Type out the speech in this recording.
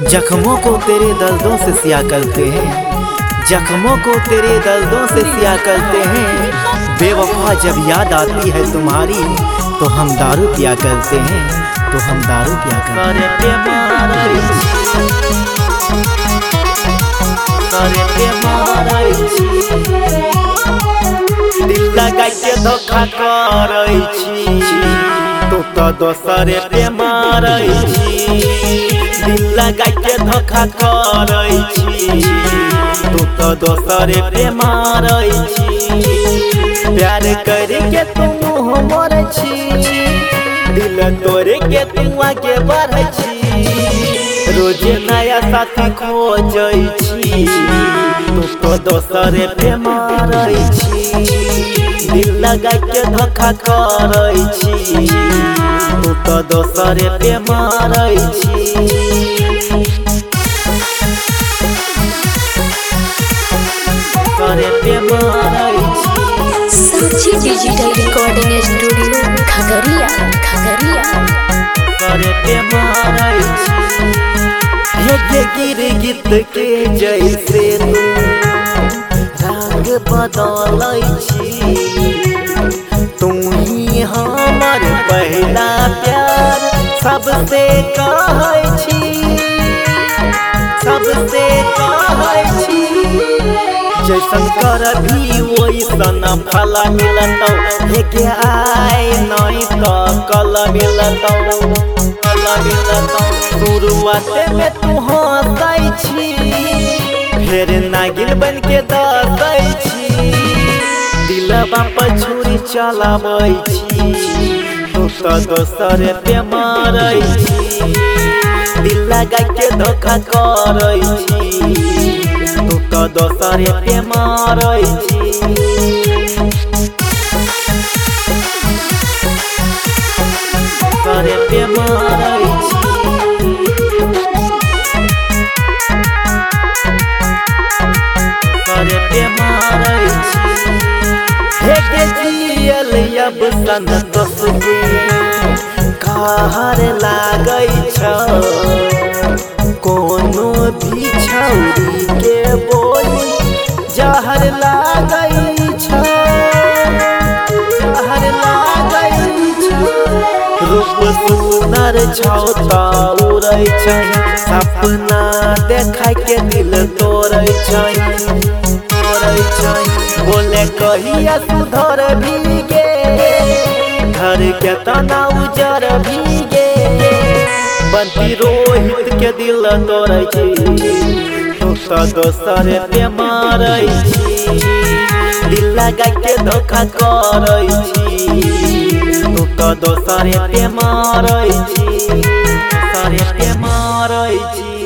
जख्मों को तेरे दर्दों से सिया करते हैं, जख्मों को तेरे दर्दों से सिया करते हैं। बेवफा जब याद आती है तुम्हारी तो हम दारू पिया करते हैं, तो हम दारू पिया करते हैं। दिल लगा के धोखा करै छी, तू तो दोसरे पे मारै छी। दिल लगा के धोखा करै छी, तू तो दोसरे पे मारै छी। प्यार करके तू मुँह मोरै छी, दिल तोड़े के तू आगे बढ़ै छी। रोज नया साथी खोजै छी, तू तो दोसरे पे मारै छी। दिल लगा के धोखा करै छी, तू तो दोसरे पे मारै छी। Sakshi digital recording studio Khagaria. गिर गीत के जैसे रंग बदलै छी। तू ही हमर पहला प्यार सबसे कहै छी, सबसे कहै छी। जैसन कर भी वैसन फल मिलतौ, लेके आए नहीं तो कल मिलतौ, कल मिलतौ। शुरुआत में तू हंसै छी, फिर नागिन बन के दसै छी। दिलवा पर छुरी चलाबै छी, तू तो दोसरे पे मारै छी। दिल लगा के धोखा करै छी, तू तो दोसरे पे मारै छी। दोसरे पे मारै छी। दोसरे पे मारै छी। हे के जियल अब संतोष के कहर लागै छ। कोनो भी छौरी के बोली जहर लागै छ, जहर लागै छ। रूप सुनर छौ तऽ उड़ै छै, सपना देखै के दिल तोड़ै छै, तोड़ै छै। बोले कहिया सुधर भीगे, घर के तना उजर भीगे। बंटी रोहित के दिल तोड़ै छी, तू तो दोसरे पे मारै छी। दिल लगा के धोखा करै छी, तू तो दोसरे पे मारै छी, दोसरे पे मारै छी।